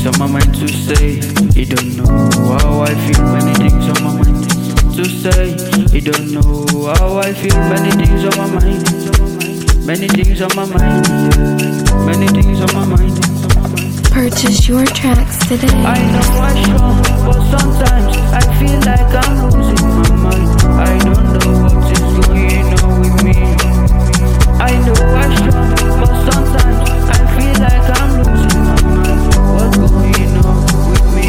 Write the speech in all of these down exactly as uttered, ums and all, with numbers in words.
things on my mind to say. You don't know how I feel. Many things on my mind to say. You don't know how I feel. Many things on my mind. Many things on my mind. Yeah. Many things on my mind. Purchase your tracks today. I know I'm strong, but sometimes I feel like I'm losing my mind. I don't know what is going on with me. I know I'm strong, but sometimes I feel like I'm losing my mind. What's going on with me?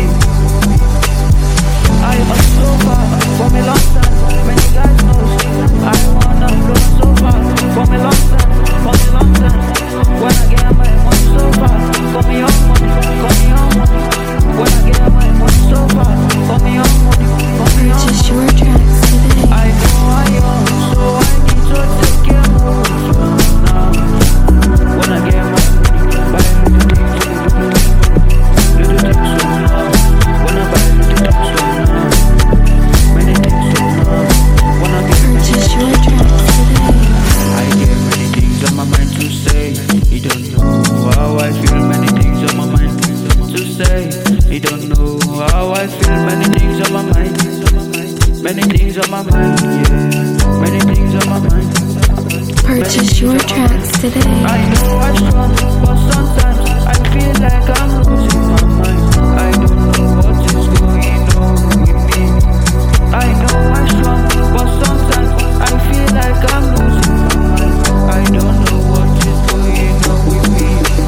I am so far from a long time. Many guys know I wanna go so far from a long time, from a long time. When I get my money so far, for me on money, for me on money. When I get my money so far, for me on money, for me on money. Purchase your tracks today. I know I am, so I need to take care of myself now. When I get my money, buy little things, little things so now. When I buy little things so now, many things so now. When I get Purchase your tracks today. I get many things on my mind to say. You don't know how I feel. Many things on my mind to say. You don't know how I feel. Many things on my mind. Many things on my mind. Yeah. Many things on my mind. Purchase your tracks today. I know I'm strong, but sometimes I feel like I'm losing my mind. I don't know what is going on with me. I know I'm strong, but sometimes I feel like I'm losing my mind. I don't know what is going on with me.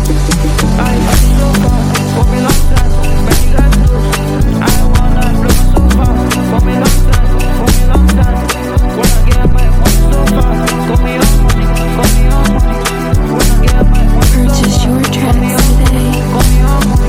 I am so far from a long time. Many guys know I wanna blow so far from a long time, from a long time. When I get my money so far, call me on money, call me on money. When I get my money so Purchase far, your call me tracks on money, today. call me on money.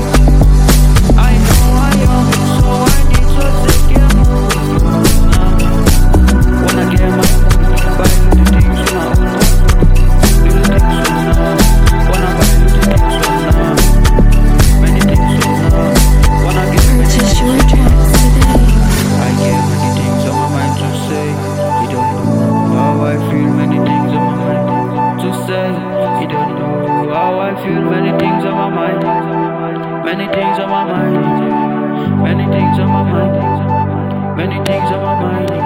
I know I am, so I need to take care of myself now. When I get my money, buy little things on my own. Little things so now. When I buy little things so now. Many things so now. When I get many Purchase things your so tracks today. I get many things on my mind to say. You don't know how I feel. Many things on my mind to say. You don't know how I feel. Many things on my mind. Many things on my mind. Many things on my mind. Many things on my mind.